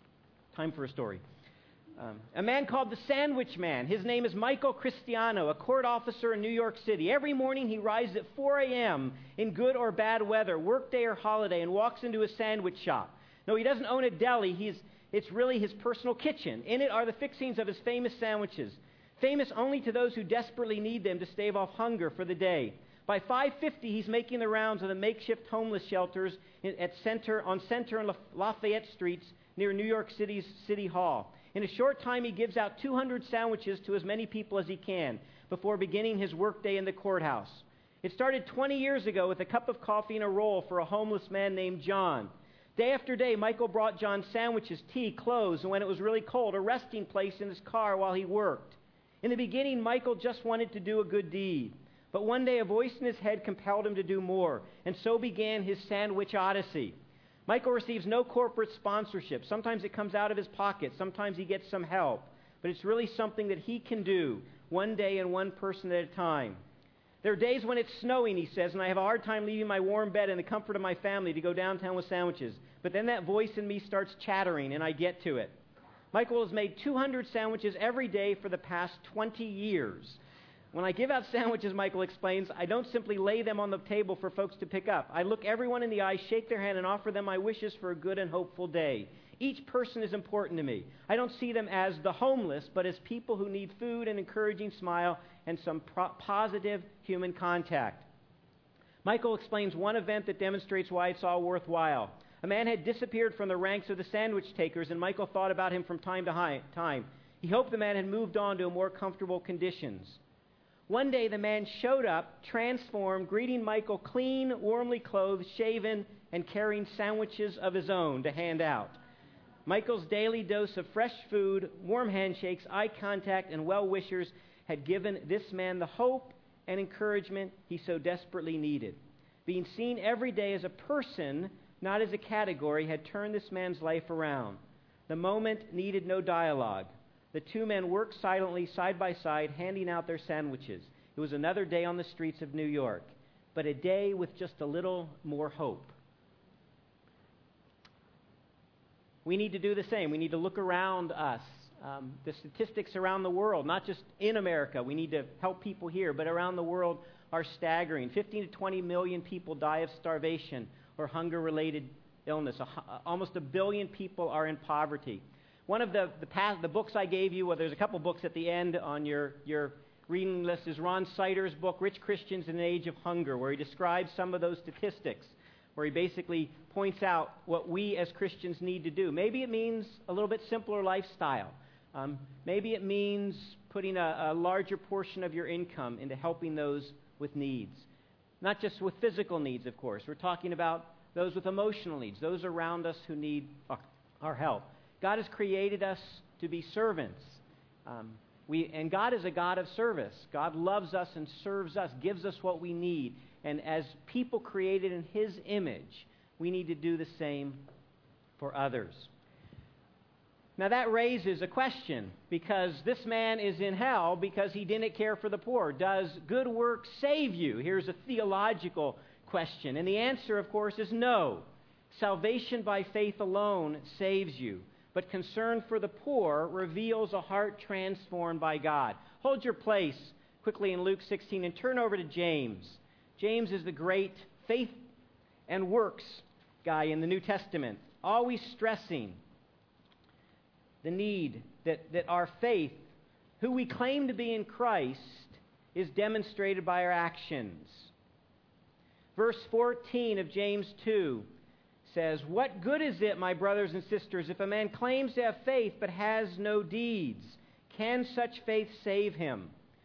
Time for a story. Um, a man called the Sandwich Man. His name is Michael Cristiano, a court officer in New York City. Every morning he rises at four a.m. in good or bad weather, workday or holiday, and walks into a sandwich shop. No, he doesn't own a deli. He's, it's really his personal kitchen. In it are the fixings of his famous sandwiches, famous only to those who desperately need them to stave off hunger for the day. By five fifty, he's making the rounds of the makeshift homeless shelters at Center, on Center and Lafayette Streets near New York City's City Hall. In a short time, he gives out two hundred sandwiches to as many people as he can before beginning his workday in the courthouse. It started twenty years ago with a cup of coffee and a roll for a homeless man named John. Day after day, Michael brought John sandwiches, tea, clothes, and when it was really cold, a resting place in his car while he worked. In the beginning, Michael just wanted to do a good deed. But one day, a voice in his head compelled him to do more, and so began his sandwich odyssey. Michael receives no corporate sponsorship. Sometimes it comes out of his pocket. Sometimes he gets some help. But it's really something that he can do one day and one person at a time. There are days when it's snowing, he says, and I have a hard time leaving my warm bed and the comfort of my family to go downtown with sandwiches. But then that voice in me starts chattering, and I get to it. Michael has made two hundred sandwiches every day for the past twenty years. When I give out sandwiches, Michael explains, I don't simply lay them on the table for folks to pick up. I look everyone in the eye, shake their hand, and offer them my wishes for a good and hopeful day. Each person is important to me. I don't see them as the homeless, but as people who need food, an encouraging smile, and some pro- positive human contact. Michael explains one event that demonstrates why it's all worthwhile. A man had disappeared from the ranks of the sandwich takers, and Michael thought about him from time to high, time. He hoped the man had moved on to more comfortable conditions. One day the man showed up, transformed, greeting Michael clean, warmly clothed, shaven, and carrying sandwiches of his own to hand out. Michael's daily dose of fresh food, warm handshakes, eye contact, and well-wishers had given this man the hope and encouragement he so desperately needed. Being seen every day as a person, not as a category, had turned this man's life around. The moment needed no dialogue. The two men worked silently, side by side, handing out their sandwiches. It was another day on the streets of New York, but a day with just a little more hope. We need to do the same. We need to look around us. Um, the statistics around the world, not just in America, we need to help people here, but around the world are staggering. fifteen to twenty million people die of starvation or hunger-related illness. A, almost a billion people are in poverty. One of the the, past, the books I gave you, well, there's a couple books at the end on your, your reading list, is Ron Sider's book, Rich Christians in an Age of Hunger, where he describes some of those statistics, where he basically points out what we as Christians need to do. Maybe it means a little bit simpler lifestyle. Um, maybe it means putting a, a larger portion of your income into helping those with needs. Not just with physical needs, of course. We're talking about those with emotional needs, those around us who need our, our help. God has created us to be servants. Um, we, and God is a God of service. God loves us and serves us, gives us what we need. And as people created in His image, we need to do the same for others. Now that raises a question, because this man is in hell because he didn't care for the poor. Does good work save you? Here's a theological question. And the answer, of course, is no. Salvation by faith alone saves you. But concern for the poor reveals a heart transformed by God. Hold your place quickly in Luke sixteen and turn over to James. James is the great faith and works guy in the New Testament, always stressing the need that, that our faith, who we claim to be in Christ, is demonstrated by our actions. Verse fourteen of James two says, "What good is it, my brothers and sisters, if a man claims to have faith but has no deeds? Can such faith save him?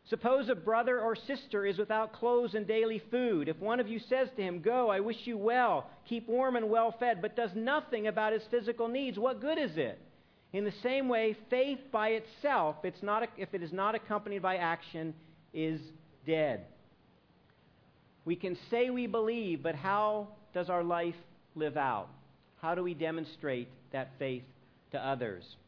Suppose a brother or sister is without clothes and daily food. If one of you says to him, 'Go, I wish you well, keep warm and well fed,' but does nothing about his physical needs, what good is it? In the same way, faith by itself, it's not, if it is not accompanied by action, is dead." We can say we believe, but how does our life live out? How do we demonstrate that faith to others?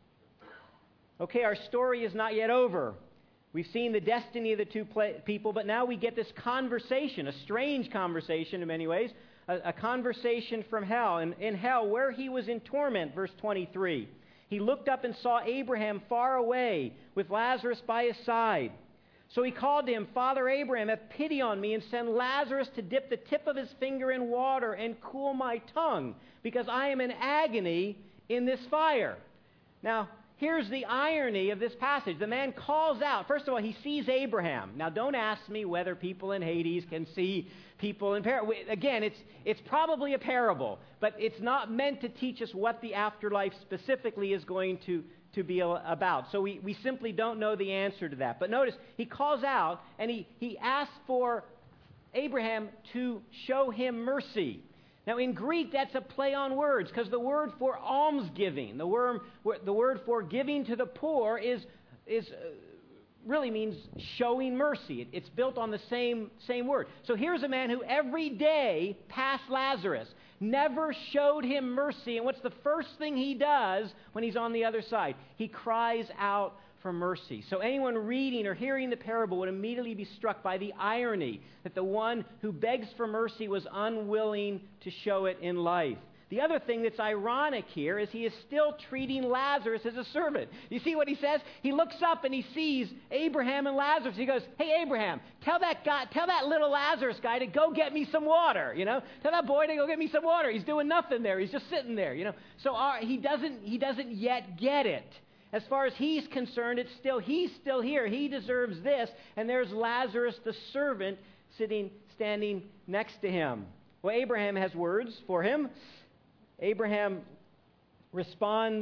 Okay, our story is not yet over. We've seen the destiny of the two people, but now we get this conversation, a strange conversation in many ways, a, a conversation from hell. And in hell, where he was in torment, verse twenty-three, he looked up and saw Abraham far away with Lazarus by his side. So he called to him, "Father Abraham, have pity on me and send Lazarus to dip the tip of his finger in water and cool my tongue, because I am in agony in this fire." Now, here's the irony of this passage. The man calls out. First of all, he sees Abraham. Now, don't ask me whether people in Hades can see people in par- Again, it's it's probably a parable, but it's not meant to teach us what the afterlife specifically is going to, to be about. So we, we simply don't know the answer to that. But notice, he calls out and he, he asks for Abraham to show him mercy. Now, in Greek, that's a play on words, because the word for almsgiving, the word, the word for giving to the poor, is, is uh, really means showing mercy. It, it's built on the same, same word. So here's a man who every day passed Lazarus, never showed him mercy, and what's the first thing he does when he's on the other side? He cries out for mercy. So anyone reading or hearing the parable would immediately be struck by the irony that the one who begs for mercy was unwilling to show it in life. The other thing that's ironic here is he is still treating Lazarus as a servant. You see what he says? He looks up and he sees Abraham and Lazarus. He goes, "Hey, Abraham, tell that guy, tell that little Lazarus guy to go get me some water. You know, tell that boy to go get me some water. He's doing nothing there. He's just sitting there. You know." So our, he doesn't, he doesn't yet get it. As far as he's concerned, it's still, he's still here. He deserves this. And there's Lazarus, the servant, sitting, standing next to him. Well, Abraham has words for him. Abraham responds,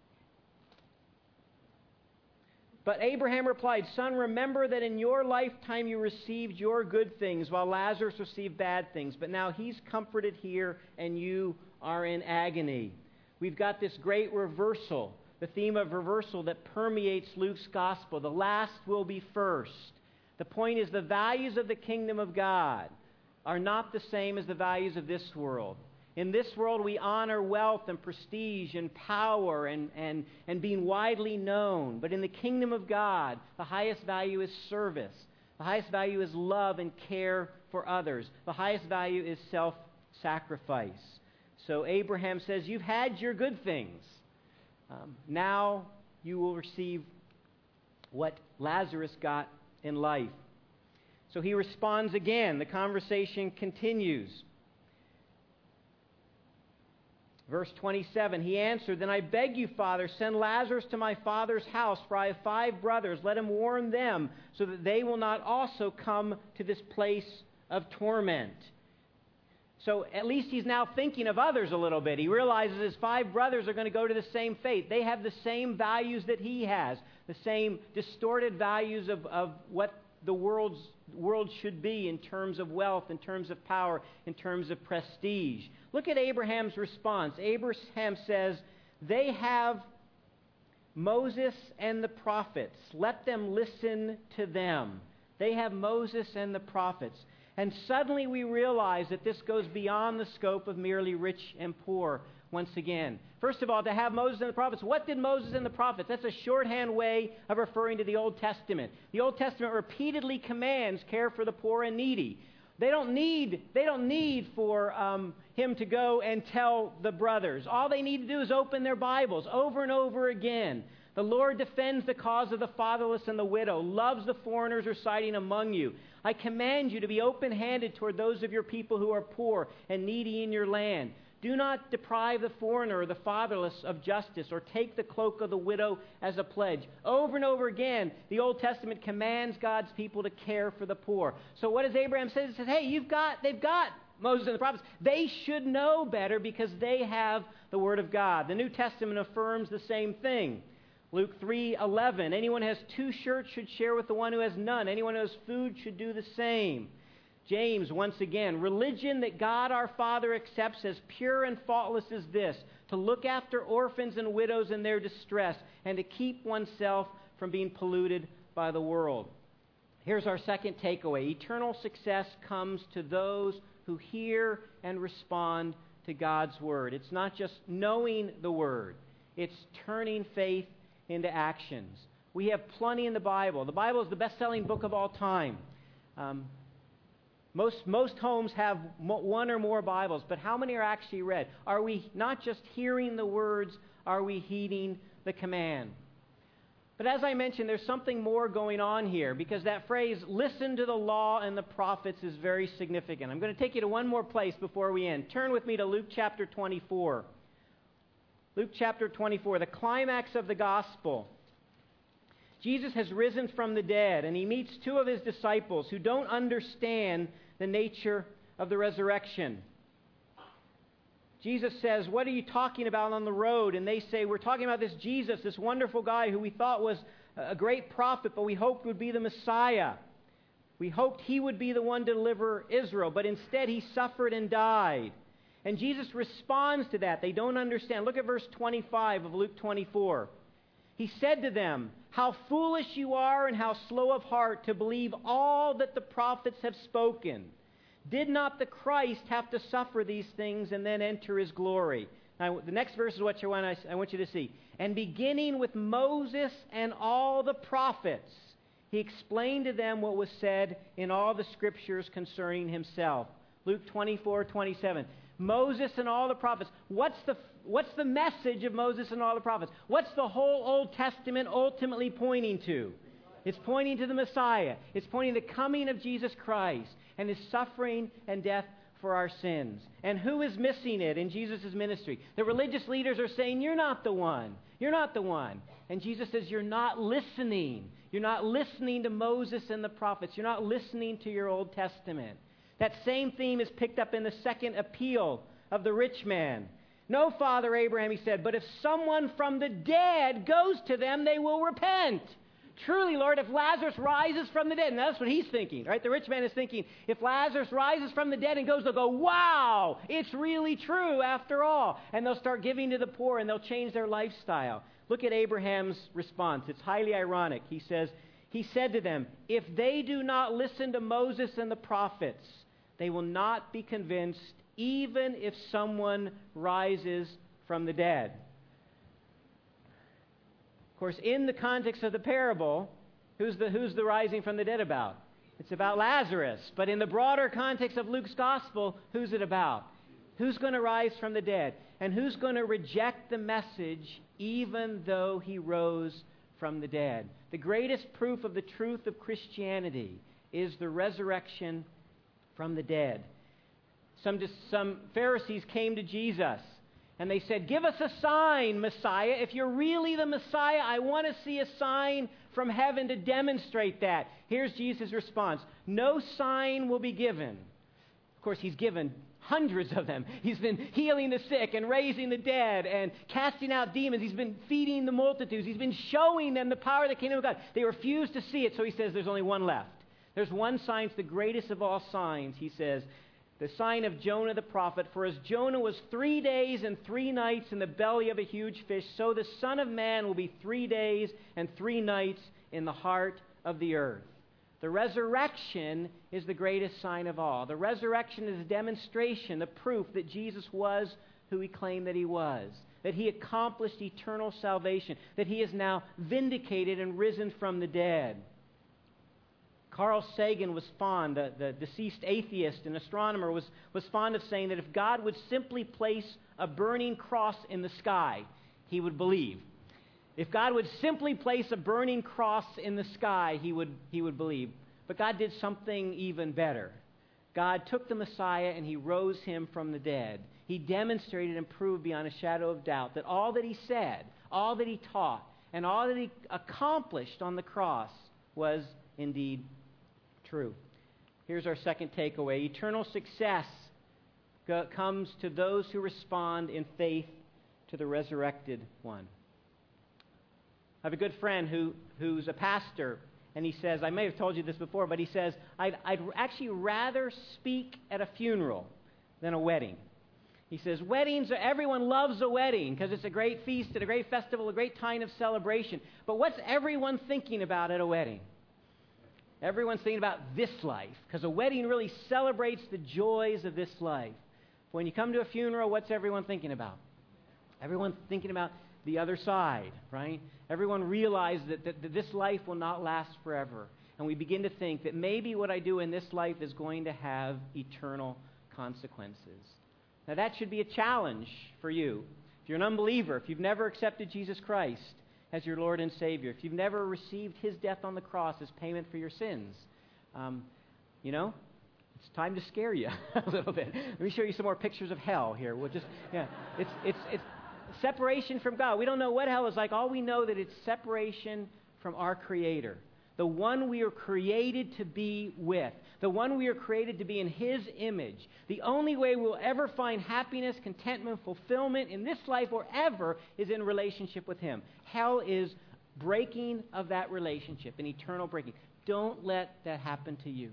but Abraham replied, "Son, remember that in your lifetime you received your good things, while Lazarus received bad things. But now he's comforted here, and you are in agony." We've got this great reversal. The theme of reversal that permeates Luke's gospel. The last will be first. The point is the values of the kingdom of God are not the same as the values of this world. In this world, we honor wealth and prestige and power and, and, and being widely known. But in the kingdom of God, the highest value is service. The highest value is love and care for others. The highest value is self-sacrifice. So Abraham says, "You've had your good things. Um, now you will receive what Lazarus got in life." So he responds again. The conversation continues. Verse twenty-seven, he answered, "Then I beg you, Father, send Lazarus to my father's house, for I have five brothers. Let him warn them, so that they will not also come to this place of torment." So at least he's now thinking of others a little bit. He realizes his five brothers are going to go to the same fate. They have the same values that he has, the same distorted values of, of what the world's, world should be in terms of wealth, in terms of power, in terms of prestige. Look at Abraham's response. Abraham says, "They have Moses and the prophets. Let them listen to them." They have Moses and the prophets. And suddenly we realize that this goes beyond the scope of merely rich and poor once again. First of all, to have Moses and the prophets. What did Moses and the prophets? That's a shorthand way of referring to the Old Testament. The Old Testament repeatedly commands care for the poor and needy. They don't need, they don't need for um, him to go and tell the brothers. All they need to do is open their Bibles over and over again. The Lord defends the cause of the fatherless and the widow, loves the foreigners residing among you. I command you to be open-handed toward those of your people who are poor and needy in your land. Do not deprive the foreigner or the fatherless of justice, or take the cloak of the widow as a pledge. Over and over again, the Old Testament commands God's people to care for the poor. So what does Abraham say? He says, hey, you've got, they've got Moses and the prophets. They should know better because they have the Word of God. The New Testament affirms the same thing. Luke three eleven, anyone who has two shirts should share with the one who has none. Anyone who has food should do the same. James, once again, religion that God our Father accepts as pure and faultless is this, to look after orphans and widows in their distress, and to keep oneself from being polluted by the world. Here's our second takeaway. Eternal success comes to those who hear and respond to God's Word. It's not just knowing the Word. It's turning faith into actions. We have plenty in the Bible. The Bible is the best-selling book of all time. Um, most, most homes have mo- one or more Bibles, but how many are actually read? Are we not just hearing the words, are we heeding the command? But as I mentioned, there's something more going on here, because that phrase, listen to the law and the prophets, is very significant. I'm going to take you to one more place before we end. Turn with me to Luke chapter twenty-four. Luke chapter twenty-four, the climax of the gospel. Jesus has risen from the dead, and he meets two of his disciples who don't understand the nature of the resurrection. Jesus says, what are you talking about on the road? And they say, we're talking about this Jesus, this wonderful guy who we thought was a great prophet, but we hoped would be the Messiah. We hoped he would be the one to deliver Israel, but instead he suffered and died. And Jesus responds to that. They don't understand. Look at verse twenty-five of Luke twenty-four. He said to them, how foolish you are and how slow of heart to believe all that the prophets have spoken. Did not the Christ have to suffer these things and then enter his glory? Now, the next verse is what you want, I want you to see. And beginning with Moses and all the prophets, he explained to them what was said in all the scriptures concerning himself. Luke twenty-four twenty-seven. Moses and all the prophets. What's the, what's the message of Moses and all the prophets? What's the whole Old Testament ultimately pointing to? It's pointing to the Messiah. It's pointing to the coming of Jesus Christ and his suffering and death for our sins. And who is missing it in Jesus' ministry? The religious leaders are saying, you're not the one. You're not the one. And Jesus says, you're not listening. You're not listening to Moses and the prophets. You're not listening to your Old Testament. That same theme is picked up in the second appeal of the rich man. No, Father Abraham, he said, but if someone from the dead goes to them, they will repent. Truly, Lord, if Lazarus rises from the dead, and that's what he's thinking, right? The rich man is thinking, if Lazarus rises from the dead and goes, they'll go, wow, it's really true after all. And they'll start giving to the poor and they'll change their lifestyle. Look at Abraham's response. It's highly ironic. He says, he said to them, if they do not listen to Moses and the prophets, they will not be convinced even if someone rises from the dead. Of course, in the context of the parable, who's the, who's the rising from the dead about? It's about Lazarus. But in the broader context of Luke's gospel, who's it about? Who's going to rise from the dead? And who's going to reject the message even though he rose from the dead? The greatest proof of the truth of Christianity is the resurrection from the dead. Some, some Pharisees came to Jesus and they said, give us a sign, Messiah. If you're really the Messiah, I want to see a sign from heaven to demonstrate that. Here's Jesus' response. No sign will be given. Of course, he's given hundreds of them. He's been healing the sick and raising the dead and casting out demons. He's been feeding the multitudes. He's been showing them the power of the kingdom of God. They refuse to see it, so he says there's only one left. There's one sign, it's the greatest of all signs, he says, the sign of Jonah the prophet. For as Jonah was three days and three nights in the belly of a huge fish, so the Son of Man will be three days and three nights in the heart of the earth. The resurrection is the greatest sign of all. The resurrection is a demonstration, the proof that Jesus was who he claimed that he was, that he accomplished eternal salvation, that he is now vindicated and risen from the dead. Carl Sagan was fond, the, the deceased atheist and astronomer, was, was fond of saying that if God would simply place a burning cross in the sky, he would believe. If God would simply place a burning cross in the sky, he would, he would believe. But God did something even better. God took the Messiah and he rose him from the dead. He demonstrated and proved beyond a shadow of doubt that all that he said, all that he taught, and all that he accomplished on the cross was indeed true. Here's our second takeaway. Eternal success go- comes to those who respond in faith to the resurrected one. I have a good friend who who's a pastor, and he says, I may have told you this before, but he says, I'd, I'd actually rather speak at a funeral than a wedding. He says, weddings, everyone loves a wedding because it's a great feast and a great festival, a great time of celebration. But what's everyone thinking about at a wedding? Everyone's thinking about this life, because a wedding really celebrates the joys of this life. When you come to a funeral, what's everyone thinking about? Everyone's thinking about the other side, right? Everyone realizes that, that, that this life will not last forever. And we begin to think that maybe what I do in this life is going to have eternal consequences. Now that should be a challenge for you. If you're an unbeliever, if you've never accepted Jesus Christ as your Lord and Savior, if you've never received His death on the cross as payment for your sins, um, you know, it's time to scare you a little bit. Let me show you some more pictures of hell here. We'll just, yeah, it's it's it's separation from God. We don't know what hell is like. All we know that it's separation from our Creator, the one we are created to be with, the one we are created to be in His image. The only way we'll ever find happiness, contentment, fulfillment in this life or ever is in relationship with Him. Hell is breaking of that relationship, an eternal breaking. Don't let that happen to you.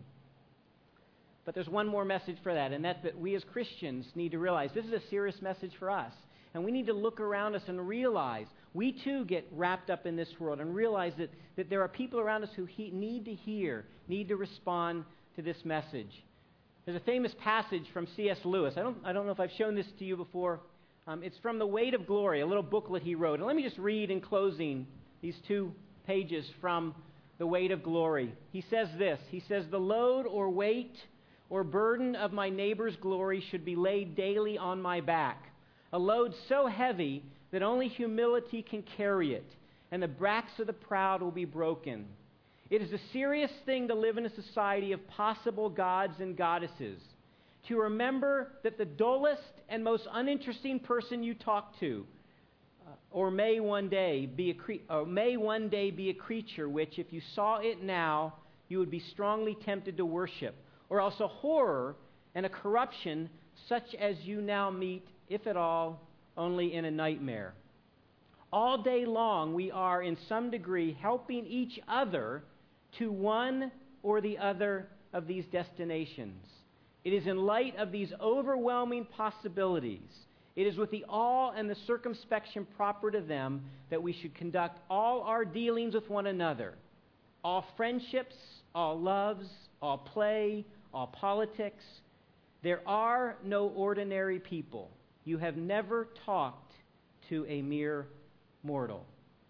But there's one more message for that, and that's that we as Christians need to realize this is a serious message for us. And we need to look around us and realize we too get wrapped up in this world and realize that, that there are people around us who he, need to hear, need to respond to this message. There's a famous passage from C S Lewis. I don't, I don't know if I've shown this to you before. Um, it's from The Weight of Glory, a little booklet he wrote. And let me just read in closing these two pages from The Weight of Glory. He says this. He says, "The load or weight or burden of my neighbor's glory should be laid daily on my back. A load so heavy that only humility can carry it, and the backs of the proud will be broken. It is a serious thing to live in a society of possible gods and goddesses, to remember that the dullest and most uninteresting person you talk to, uh, or may one day be a cre- or may one day be a creature which, if you saw it now, you would be strongly tempted to worship, or else a horror and a corruption such as you now meet, if at all, only in a nightmare. All day long we are in some degree helping each other to one or the other of these destinations. It is in light of these overwhelming possibilities, it is with the awe and the circumspection proper to them that we should conduct all our dealings with one another, all friendships, all loves, all play, all politics. There are no ordinary people. You have never talked to a mere mortal."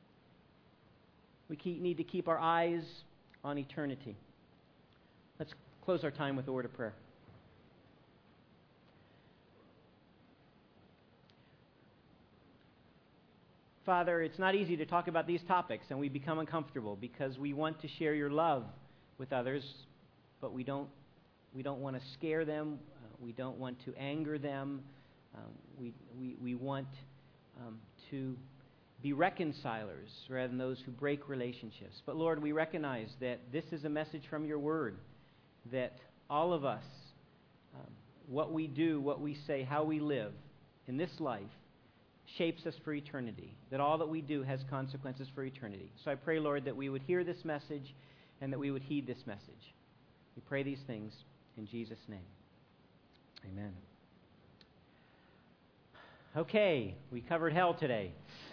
We keep, need to keep our eyes on eternity. Let's close our time with a word of prayer. Father, it's not easy to talk about these topics, and we become uncomfortable because we want to share your love with others, but we don't we don't want to scare them. Uh, we don't want to anger them. Um, we, we, we want um, to be reconcilers rather than those who break relationships. But Lord, we recognize that this is a message from your word, that all of us, um, what we do, what we say, how we live in this life shapes us for eternity, that all that we do has consequences for eternity. So I pray, Lord, that we would hear this message and that we would heed this message. We pray these things in Jesus' name. Amen. Okay, we covered hell today.